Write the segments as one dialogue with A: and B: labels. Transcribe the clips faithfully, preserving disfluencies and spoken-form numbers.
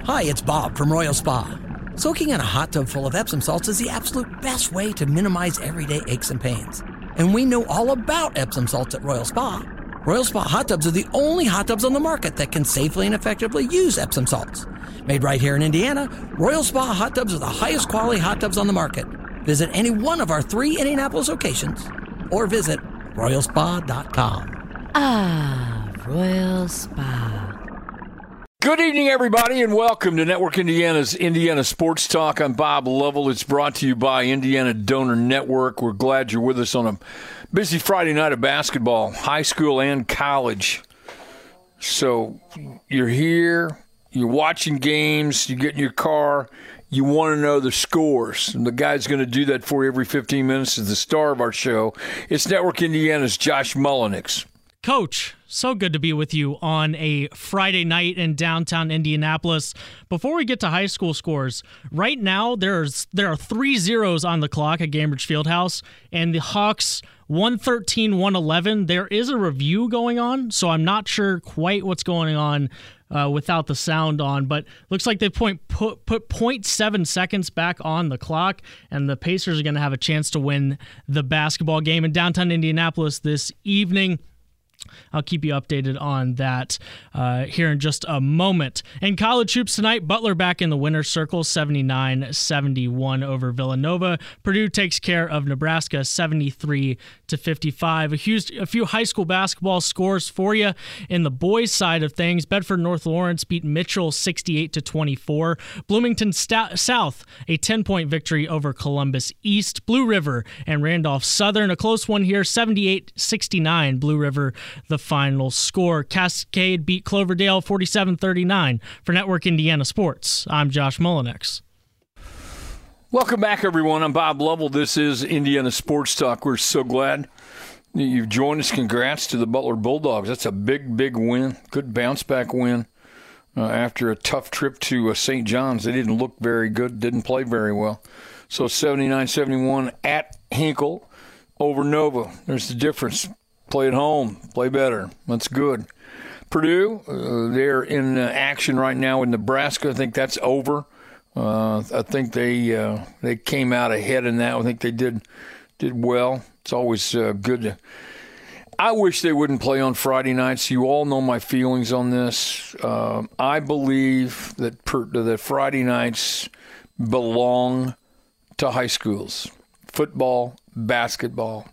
A: Hi, it's Bob from Royal Spa. Soaking in a hot tub full of Epsom salts is the absolute best way to minimize everyday aches and pains. And we know all about Epsom salts at Royal Spa. Royal Spa hot tubs are the only hot tubs on the market that can safely and effectively use Epsom salts. Made right here in Indiana, Royal Spa hot tubs are the highest quality hot tubs on the market. Visit any one of our three Indianapolis locations or visit royal spa dot com.
B: Ah, Royal Spa.
C: Good evening, everybody, and welcome to Network Indiana's Indiana Sports Talk. I'm Bob Lovell. It's brought to you by Indiana Donor Network. We're glad you're with us on a busy Friday night of basketball, high school and college. So you're here, you're watching games, you get in your car, you want to know the scores. And the guy's going to do that for you every fifteen minutes is the star of our show. It's Network Indiana's Josh Mullenix.
D: Coach, so good to be with you on a Friday night in downtown Indianapolis. Before we get to high school scores, right now there's there are three zeros on the clock at Gainbridge Fieldhouse, and the Hawks one thirteen one eleven. There is a review going on, so I'm not sure quite what's going on uh, without the sound on, but looks like they point put put zero point seven seconds back on the clock, and the Pacers are going to have a chance to win the basketball game in downtown Indianapolis this evening. I'll keep you updated on that uh, here in just a moment. In college hoops tonight, Butler back in the winner's circle, seventy-nine seventy-one over Villanova. Purdue takes care of Nebraska, seventy-three to fifty-five. A, huge, a few high school basketball scores for you in the boys' side of things. Bedford North Lawrence beat Mitchell, sixty-eight to twenty-four. Bloomington St- South, a ten-point victory over Columbus East. Blue River and Randolph Southern, a close one here, seventy-eight sixty-nine. Blue River the final score. Cascade beat Cloverdale forty-seven thirty-nine. For Network Indiana Sports, I'm Josh Mullenix.
C: Welcome back, everyone. I'm Bob Lovell. This is Indiana Sports Talk. We're so glad that you've joined us. Congrats to the Butler Bulldogs. That's a big, big win. Good bounce-back win uh, after a tough trip to uh, Saint John's. They didn't look very good, didn't play very well. So seventy-nine seventy-one at Hinkle over Nova. There's the difference. Play at home, play better. That's good. Purdue, uh, they're in uh, action right now in Nebraska. I think that's over. Uh, I think they uh, they came out ahead in that. I think they did did well. It's always uh, good to. I wish they wouldn't play on Friday nights. You all know my feelings on this. Uh, I believe that per, that Friday nights belong to high schools. Football, basketball.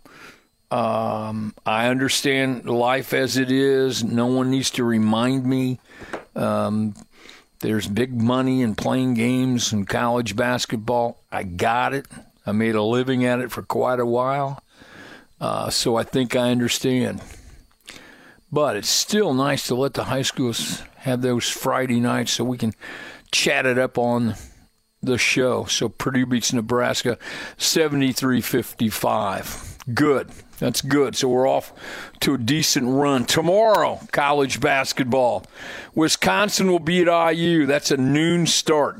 C: Um, I understand life as it is. No one needs to remind me. Um, there's big money in playing games in college basketball. I got it. I made a living at it for quite a while. Uh, so I think I understand. But it's still nice to let the high schools have those Friday nights so we can chat it up on the show. So Purdue beats Nebraska seventy-three fifty-five. Good. That's good. So we're off to a decent run. Tomorrow, college basketball. Wisconsin will be at I U. That's a noon start.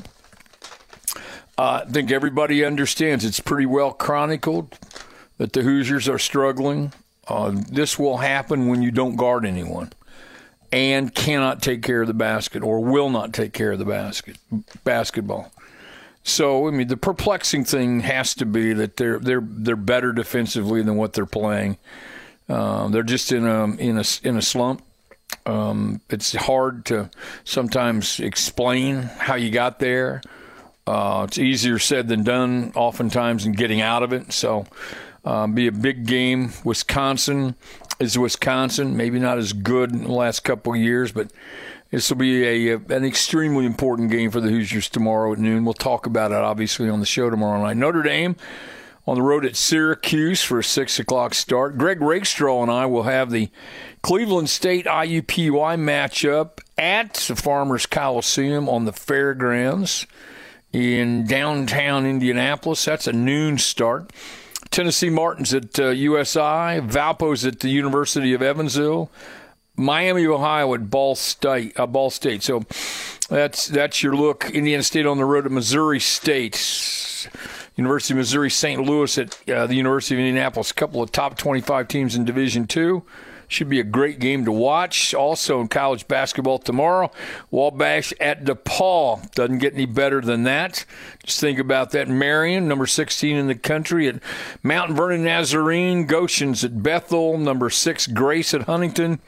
C: Uh, I think everybody understands it's pretty well chronicled that the Hoosiers are struggling. Uh, this will happen when you don't guard anyone and cannot take care of the basket or will not take care of the basket basketball. So, I mean, the perplexing thing has to be that they're they're they're better defensively than what they're playing. Uh, they're just in a in a in a slump. Um, it's hard to sometimes explain how you got there. Uh, it's easier said than done, oftentimes, in getting out of it. So, uh, be a big game. Wisconsin is Wisconsin. Maybe not as good in the last couple of years, but this will be a, an extremely important game for the Hoosiers tomorrow at noon. We'll talk about it, obviously, on the show tomorrow night. Notre Dame on the road at Syracuse for a six o'clock start. Greg Rakestraw and I will have the Cleveland State I U P U I matchup at the Farmers Coliseum on the Fairgrounds in downtown Indianapolis. That's a noon start. Tennessee Martin's at uh, U S I. Valpo's at the University of Evansville. Miami, Ohio at Ball State. Uh, Ball State. So that's that's your look. Indiana State on the road at Missouri State. University of Missouri Saint Louis at uh, the University of Indianapolis. A couple of top twenty-five teams in Division Two. Should be a great game to watch. Also in college basketball tomorrow, Wabash at DePaul. Doesn't get any better than that. Just think about that. Marion, number sixteen in the country at Mount Vernon Nazarene. Goshen's at Bethel. Number six, Grace at Huntington.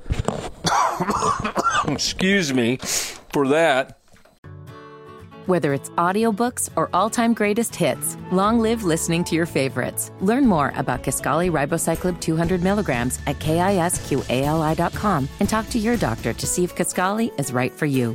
C: Excuse me for that.
E: Whether it's audiobooks or all-time greatest hits, long live listening to your favorites. Learn more about Kisqali Ribociclib two hundred milligrams at kisqali dot com and talk to your doctor to see if Kisqali is right for you.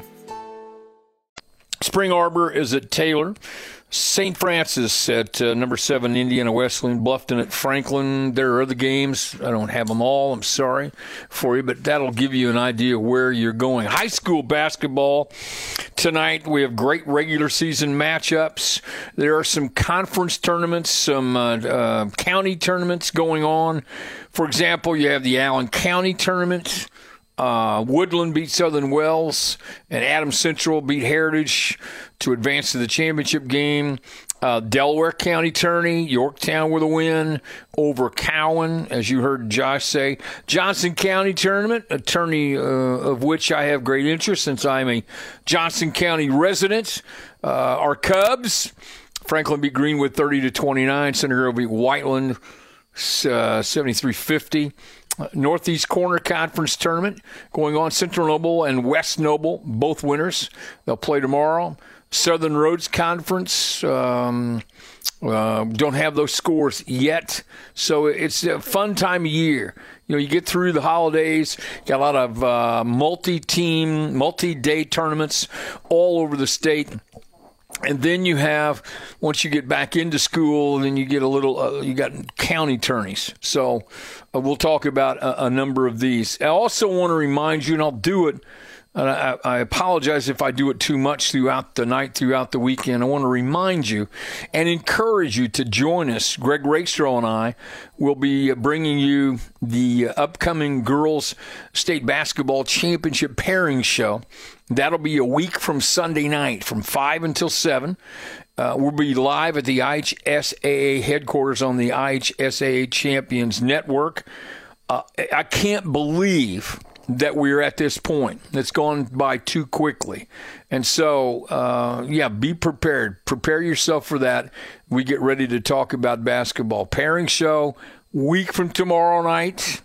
C: Spring Arbor is at Taylor. Saint Francis at uh, number seven, Indiana Wesleyan. Bluffton at Franklin. There are other games. I don't have them all. I'm sorry for you, but that'll give you an idea of where you're going. High school basketball tonight. We have great regular season matchups. There are some conference tournaments, some uh, uh, county tournaments going on. For example, you have the Allen County tournament. Uh, Woodland beat Southern Wells, and Adams Central beat Heritage to advance to the championship game. Uh, Delaware County tourney, Yorktown with a win over Cowan, as you heard Josh say. Johnson County tournament, a tourney uh, of which I have great interest since I'm a Johnson County resident. Uh, our Cubs, Franklin beat Greenwood thirty to twenty-nine. Center Grove beat Whiteland uh, seventy-three fifty. Northeast Corner Conference Tournament going on. Central Noble and West Noble, both winners. They'll play tomorrow. Southern Roads Conference, um, uh, don't have those scores yet. So it's a fun time of year. You know, you get through the holidays, got a lot of uh, multi-team, multi-day tournaments all over the state. And then you have, once you get back into school, then you get a little, uh, you got county tourneys. So uh, we'll talk about a, a number of these. I also want to remind you, and I'll do it, and I, I apologize if I do it too much throughout the night, throughout the weekend. I want to remind you and encourage you to join us. Greg Rakestraw and I will be bringing you the upcoming Girls State Basketball Championship Pairing Show. That'll be a week from Sunday night from five until seven. Uh, we'll be live at the I H S A A headquarters on the I H S A A Champions Network. Uh, I can't believe that we're at this point. It's gone by too quickly. And so, uh, yeah, be prepared. Prepare yourself for that. We get ready to talk about basketball. Pairing show, week from tomorrow night.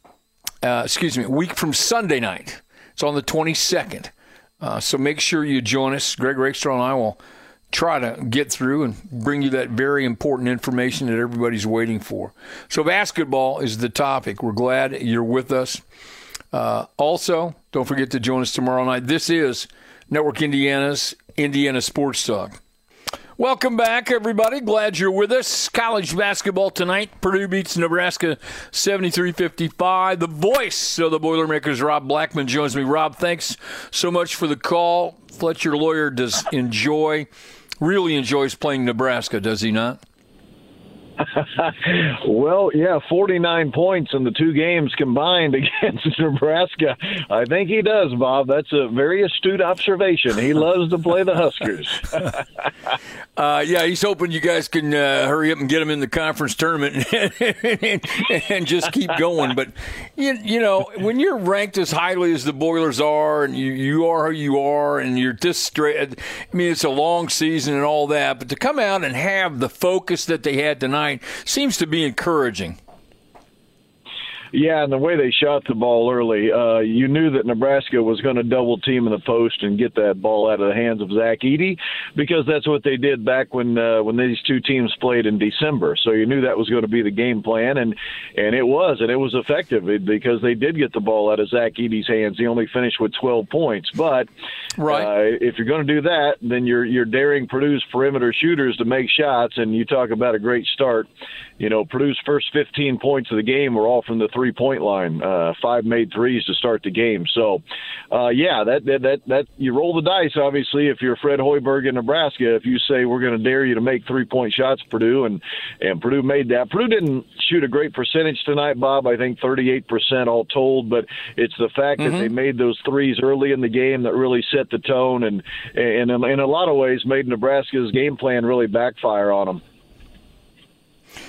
C: Uh, excuse me, week from Sunday night. It's on the twenty-second. Uh, so make sure you join us. Greg Rakestraw and I will try to get through and bring you that very important information that everybody's waiting for. So basketball is the topic. We're glad you're with us. Uh, also, don't forget to join us tomorrow night. This is Network Indiana's Indiana Sports Talk. Welcome back, everybody. Glad you're with us. College basketball tonight. Purdue beats Nebraska seventy-three fifty-five. The voice of the Boilermakers, Rob Blackman, joins me. Rob, thanks so much for the call. Fletcher Lawyer does enjoy, really enjoys playing Nebraska, does he not?
F: Well, yeah, forty-nine points in the two games combined against Nebraska. I think he does, Bob. That's a very astute observation. He loves to play the Huskers.
C: uh, yeah, he's hoping you guys can uh, hurry up and get him in the conference tournament and, and just keep going. But, you, you know, when you're ranked as highly as the Boilers are and you, you are who you are and you're this straight, I mean, it's a long season and all that, but to come out and have the focus that they had tonight seems to be encouraging.
F: Yeah, and the way they shot the ball early, uh, you knew that Nebraska was going to double team in the post and get that ball out of the hands of Zach Edey, because that's what they did back when uh, when these two teams played in December. So you knew that was going to be the game plan, and and it was, and it was effective because they did get the ball out of Zach Edey's hands. He only finished with twelve points, but right. uh, if you're going to do that, then you're you're daring Purdue's perimeter shooters to make shots, and you talk about a great start. You know, Purdue's first fifteen points of the game were all from the three-point line. Uh, five made threes to start the game. So, uh, yeah, that, that that that you roll the dice. Obviously, if you're Fred Hoiberg in Nebraska, if you say we're going to dare you to make three-point shots, Purdue, and and Purdue made that. Purdue didn't shoot a great percentage tonight, Bob. I think thirty-eight percent all told. But it's the fact mm-hmm. that they made those threes early in the game that really set the tone, and and in, in a lot of ways made Nebraska's game plan really backfire on them.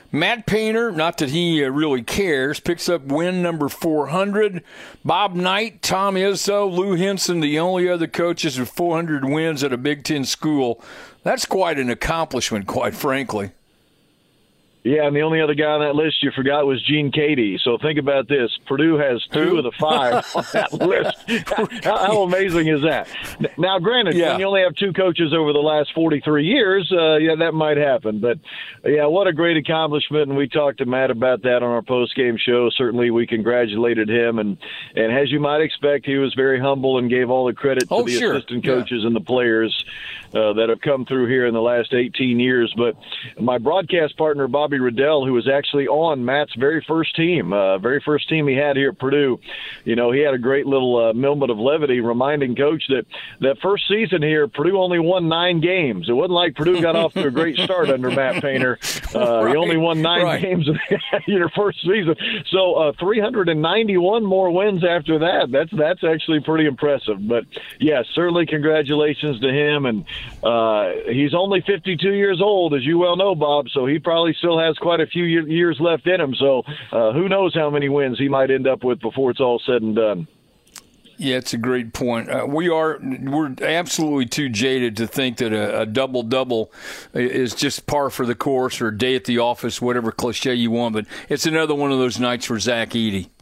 C: Matt Painter, not that he uh, really cares, picks up win number four hundred. Bob Knight, Tom Izzo, Lou Henson, the only other coaches with four hundred wins at a Big Ten school. That's quite an accomplishment, quite frankly.
F: Yeah, and the only other guy on that list you forgot was Gene Cady. So think about this. Purdue has two
C: Who?
F: of the five on that list. How, how amazing is that? Now, granted,
C: yeah.
F: when you only have two coaches over the last forty-three years, uh, yeah, that might happen. But, yeah, what a great accomplishment, and we talked to Matt about that on our post-game show. Certainly we congratulated him, and, and as you might expect, he was very humble and gave all the credit to
C: oh,
F: the
C: sure.
F: assistant coaches yeah. and the players uh, that have come through here in the last eighteen years. But my broadcast partner, Bob Bobby Riddell, who was actually on Matt's very first team, uh, very first team he had here at Purdue. You know, he had a great little uh, moment of levity reminding Coach that that first season here, Purdue only won nine games. It wasn't like Purdue got off to a great start under Matt Painter. Uh, right, he only won nine right. games in your first season. So uh, three hundred ninety-one more wins after that. That's that's actually pretty impressive. But, yes, certainly congratulations to him. And uh, he's only fifty-two years old, as you well know, Bob, so he probably still has quite a few years left in him. So uh, who knows how many wins he might end up with before it's all said and done.
C: Yeah, it's a great point. Uh, we are we're absolutely too jaded to think that a, a double double is just par for the course or a day at the office, whatever cliche you want. But it's another one of those nights for Zach Edey.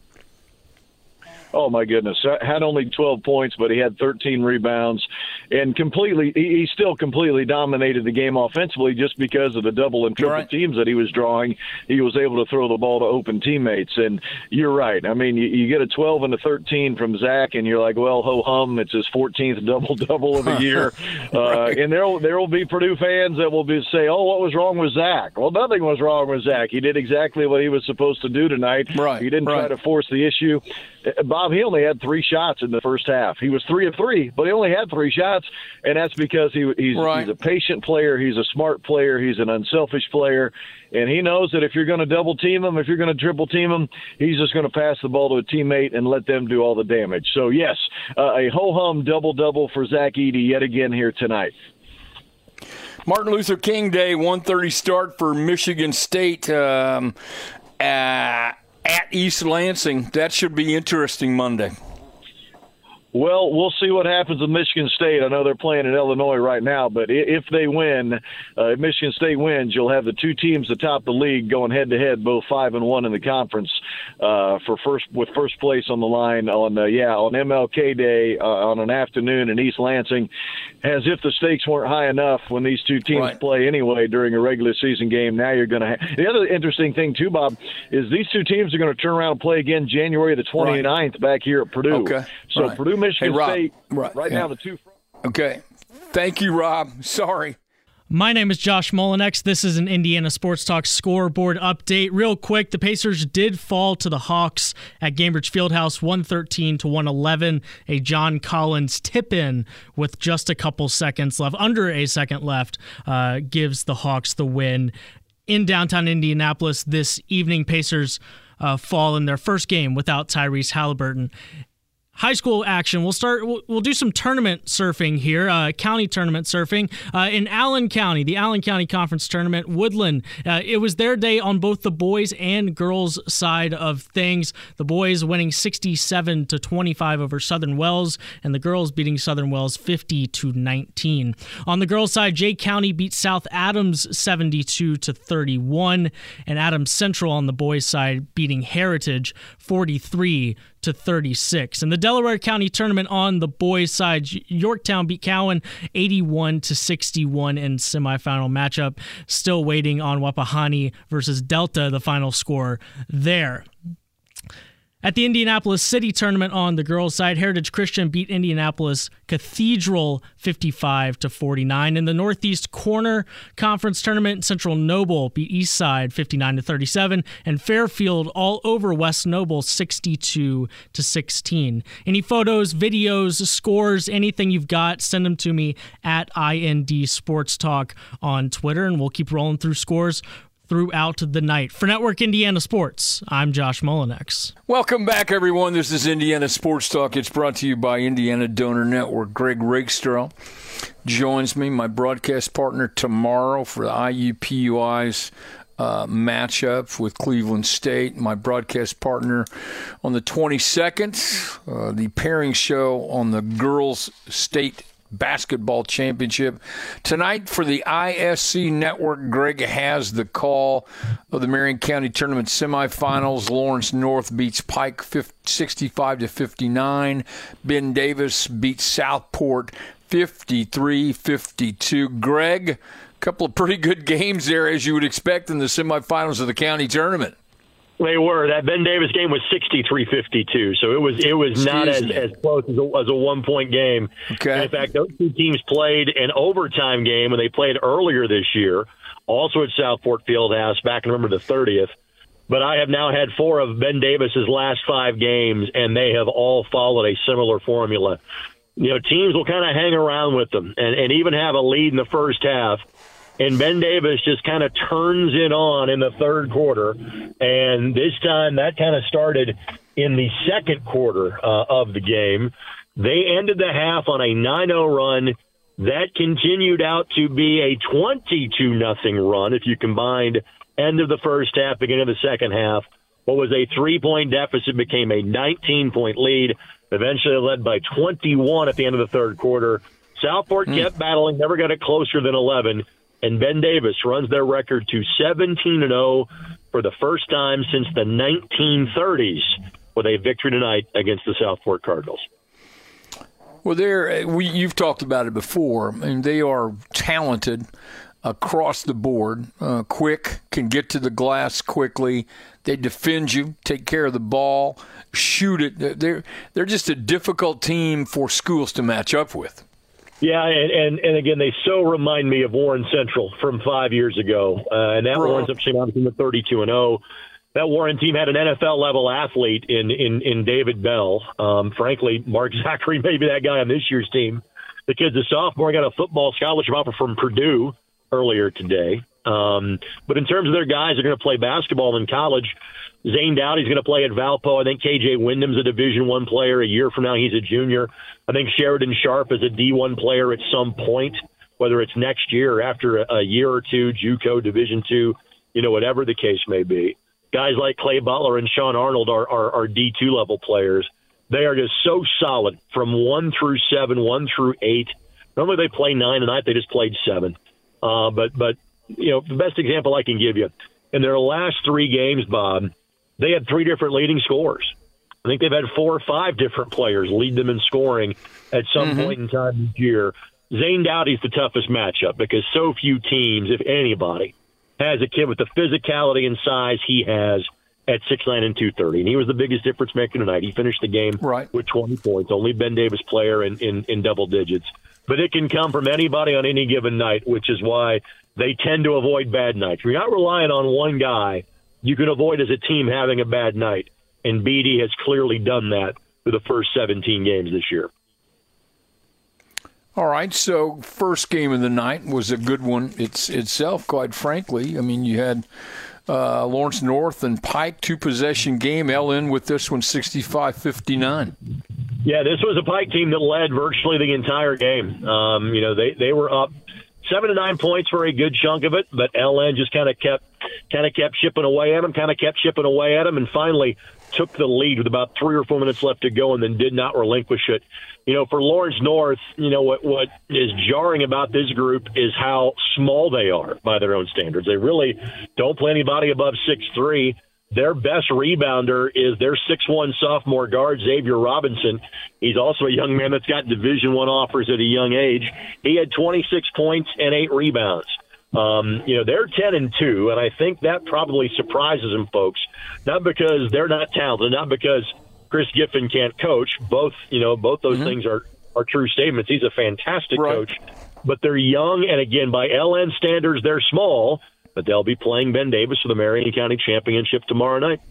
F: Oh, my goodness. Had only twelve points, but he had thirteen rebounds and completely, he still completely dominated the game offensively just because of the double and triple right. teams that he was drawing. He was able to throw the ball to open teammates. And you're right. I mean, you, you get a twelve and a thirteen from Zach, and you're like, well, ho-hum, it's his fourteenth double-double of the year. right. uh, and there will, there will be Purdue fans that will be say, oh, what was wrong with Zach? Well, nothing was wrong with Zach. He did exactly what he was supposed to do tonight.
C: Right.
F: He didn't
C: right.
F: try to force the issue. Bob, he only had three shots in the first half. He was three of three, but he only had three shots, and that's because he, he's,
C: right.
F: he's a patient player, he's a smart player, he's an unselfish player, and he knows that if you're going to double team him, if you're going to triple team him, he's just going to pass the ball to a teammate and let them do all the damage. So, yes, uh, a ho-hum double-double for Zach Edey yet again here tonight.
C: Martin Luther King Day, one thirty start for Michigan State. Um, uh, At East Lansing. That should be interesting Monday.
F: Well, we'll see what happens with Michigan State. I know they're playing in Illinois right now, but if they win, uh, if Michigan State wins, you'll have the two teams atop the league going head-to-head, both five and one in the conference, uh, for first with first place on the line on uh, yeah on M L K Day uh, on an afternoon in East Lansing, as if the stakes weren't high enough when these two teams
C: right.
F: play anyway during a regular season game. Now you're going to have the other interesting thing too, Bob, is these two teams are going to turn around and play again January the twenty-ninth right. back here at Purdue.
C: Okay.
F: So
C: right.
F: Purdue, Michigan
C: hey, Rob,
F: State,
C: right,
F: right
C: yeah.
F: now the two.
C: Okay. Thank you, Rob. Sorry.
D: My name is Josh Molinex. This is an Indiana Sports Talk scoreboard update. Real quick, the Pacers did fall to the Hawks at Gainbridge Fieldhouse one thirteen to one eleven. A John Collins tip-in with just a couple seconds left, under a second left, uh, gives the Hawks the win. In downtown Indianapolis this evening, Pacers uh, fall in their first game without Tyrese Halliburton. High school action. We'll start. We'll, we'll do some tournament surfing here. Uh, county tournament surfing uh, in Allen County, the Allen County Conference Tournament. Woodland. Uh, it was their day on both the boys and girls side of things. The boys winning sixty-seven to twenty-five over Southern Wells, and the girls beating Southern Wells fifty to nineteen. On the girls side, Jay County beat South Adams seventy-two to thirty-one, and Adams Central on the boys side beating Heritage forty-three to thirty-six. In the Delaware County Tournament on the boys' side, Yorktown beat Cowan eighty-one to sixty-one in semifinal matchup. Still waiting on Wapahani versus Delta, the final score there. At the Indianapolis City Tournament on the girls' side, Heritage Christian beat Indianapolis Cathedral fifty-five to forty-nine. In the Northeast Corner Conference Tournament, Central Noble beat Eastside fifty-nine to thirty-seven, and Fairfield all over West Noble sixty-two to sixteen. Any photos, videos, scores, anything you've got, send them to me at I N D Sports Talk on Twitter, and we'll keep rolling through scores throughout the night. For Network Indiana Sports, I'm Josh Molinex.
C: Welcome back, everyone. This is Indiana Sports Talk. It's brought to you by Indiana Donor Network. Greg Rakestraw joins me, my broadcast partner, tomorrow for the I U P U I's uh, matchup with Cleveland State. My broadcast partner on the twenty-second, uh, the pairing show on the girls' state basketball championship. Tonight for the I S C Network, Greg has the call of the Marion County Tournament semifinals. Lawrence North beats Pike sixty-five to fifty-nine. Ben Davis beats Southport fifty-three fifty-two. Greg, a couple of pretty good games there, as you would expect in the semifinals of the county tournament.
G: They were. That Ben Davis game was sixty-three fifty-two, so it was it was Excuse not as, as close as a, as a one-point game.
C: Okay.
G: And in fact, those two teams played an overtime game, and they played earlier this year, also at Southport Fieldhouse back on November the thirtieth. But I have now had four of Ben Davis's last five games, and they have all followed a similar formula. You know, teams will kind of hang around with them and, and even have a lead in the first half. And Ben Davis just kind of turns it on in the third quarter. And this time that kind of started in the second quarter uh, of the game. They ended the half on a nine oh run. That continued out to be a twenty-two nothing run if you combined end of the first half, beginning of the second half. What was a three-point deficit became a nineteen-point lead, eventually led by twenty-one at the end of the third quarter. Southport mm. kept battling, never got it closer than eleven. And Ben Davis runs their record to seventeen and oh for the first time since the nineteen thirties with a victory tonight against the Southport Cardinals.
C: Well, they're, we, you've talked about it before. I mean, they are talented across the board, uh, quick, can get to the glass quickly. They defend you, take care of the ball, shoot it. They're, they're just a difficult team for schools to match up with.
G: Yeah, and, and, and again, they so remind me of Warren Central from five years ago. Uh, and that
C: Bro.
G: Warren Central team was thirty-two and oh. That Warren team had an N F L-level athlete in, in, in David Bell. Um, frankly, Mark Zachary may be that guy on this year's team. The kid's a sophomore, got a football scholarship offer from Purdue earlier today. Um, but in terms of their guys that are going to play basketball in college, Zane Dowdy's going to play at Valpo. I think K J Wyndham's a Division One player. A year from now, he's a junior. I think Sheridan Sharp is a D one player at some point, whether it's next year or after a, a year or two, JUCO, Division Two, you know, whatever the case may be. Guys like Clay Butler and Sean Arnold are, are, are D two level players. They are just so solid from one through seven, one through eight. Normally they play nine tonight. They just played seven. Uh, but, but you know, the best example I can give you, in their last three games, Bob, they had three different leading scorers. I think they've had four or five different players lead them in scoring at some mm-hmm. point in time this year. Zane Dowdy's the toughest matchup because so few teams, if anybody, has a kid with the physicality and size he has at six nine and two thirty. And he was the biggest difference maker tonight. He finished the game
C: right.
G: with twenty points, only Ben Davis player in, in, in double digits. But it can come from anybody on any given night, which is why they tend to avoid bad nights. You're not relying on one guy. You can avoid as a team having a bad night. And Beatty has clearly done that for the first seventeen games this year.
C: All right, so first game of the night was a good one it's, itself, quite frankly. I mean, you had uh, Lawrence North and Pike, two-possession game. L N with this one, sixty-five fifty-nine.
G: Yeah, this was a Pike team that led virtually the entire game. Um, you know, they, they were up seven to nine points for a good chunk of it, but L N just kind of kept kind of kept chipping away at them, kind of kept chipping away at them, and finally took the lead with about three or four minutes left to go and then did not relinquish it. You know, for Lawrence North, you know, what, what is jarring about this group is how small they are by their own standards. They really don't play anybody above six three. Their best rebounder is their six one sophomore guard, Xavier Robinson. He's also a young man that's got Division One offers at a young age. He had twenty-six points and eight rebounds. Um, you know, they're ten and two, and I think that probably surprises them, folks. Not because they're not talented, not because Chris Giffen can't coach. Both, you know, both those mm-hmm. things are, are true statements. He's a fantastic right. coach, but they're young, and again, by L N standards, they're small. But they'll be playing Ben Davis for the Marion County Championship tomorrow night.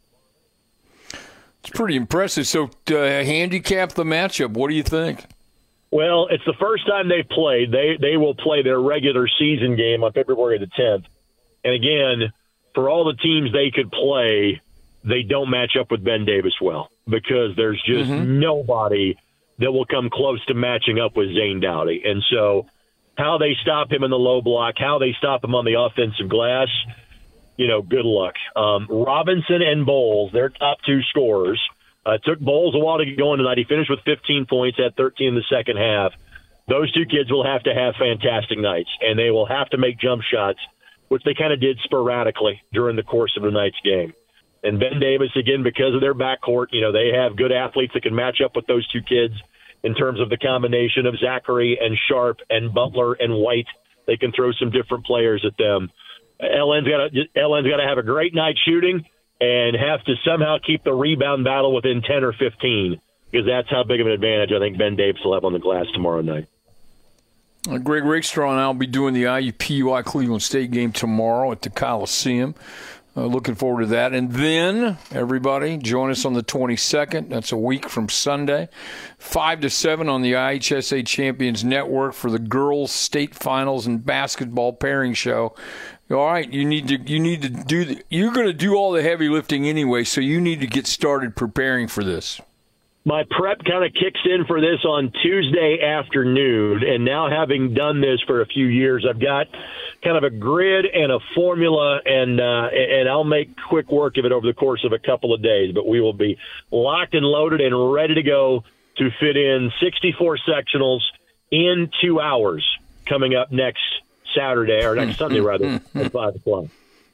C: It's pretty impressive. So, uh, handicap the matchup. What do you think?
G: Well, it's the first time they've played. They they will play their regular season game on February the tenth. And again, for all the teams they could play, they don't match up with Ben Davis well because there's just mm-hmm. nobody that will come close to matching up with Zane Dowdy. And so how they stop him in the low block, how they stop him on the offensive glass, you know, good luck. Um, Robinson and Bowles, their top two scorers. Uh, it took Bowles a while to get going tonight. He finished with fifteen points, had thirteen in the second half. Those two kids will have to have fantastic nights, and they will have to make jump shots, which they kind of did sporadically during the course of the night's game. And Ben Davis, again, because of their backcourt, you know, they have good athletes that can match up with those two kids in terms of the combination of Zachary and Sharp and Butler and White. They can throw some different players at them. L N's got to L N's got to have a great night shooting and have to somehow keep the rebound battle within ten or fifteen, because that's how big of an advantage I think Ben Davis will have on the glass tomorrow night.
C: Uh, Greg Rakestraw and I will be doing the I U P U I Cleveland State game tomorrow at the Coliseum. Uh, looking forward to that. And then, everybody, join us on the twenty-second. That's a week from Sunday. five to seven on the I H S A Champions Network for the girls' state finals and basketball pairing show. All right, you need to you need to do the, you're going to do all the heavy lifting anyway, so you need to get started preparing for this.
G: My prep kind of kicks in for this on Tuesday afternoon, and now having done this for a few years, I've got kind of a grid and a formula, and uh, and I'll make quick work of it over the course of a couple of days. But we will be locked and loaded and ready to go to fit in sixty-four sectionals in two hours coming up next Saturday, or next Sunday, rather, at five o'clock.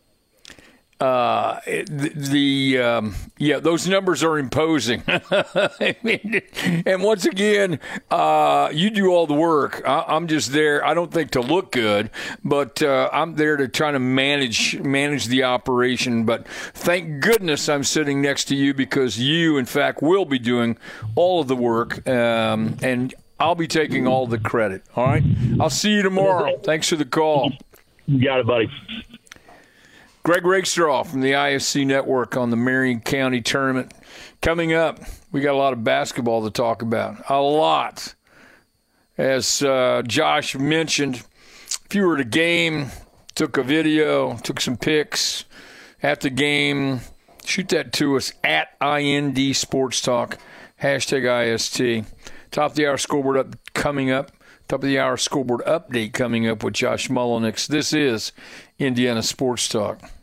C: Uh, the, the um, yeah, those numbers are imposing. I mean, and once again, uh, you do all the work. I, I'm just there. I don't think to look good, but uh, I'm there to try to manage manage the operation. But thank goodness I'm sitting next to you, because you, in fact, will be doing all of the work, um, and I'll be taking all the credit. All right, I'll see you tomorrow. Thanks for the call.
G: You got it, buddy.
C: Greg Rakestraw from the I S C Network on the Marion County Tournament. Coming up, we got a lot of basketball to talk about. A lot. As uh, Josh mentioned, if you were at a game, took a video, took some pics at the game, shoot that to us at I N D Sports Talk, hashtag I S T. Top of the hour scoreboard up coming up. Top of the hour scoreboard update coming up with Josh Mullenix. This is Indiana Sports Talk.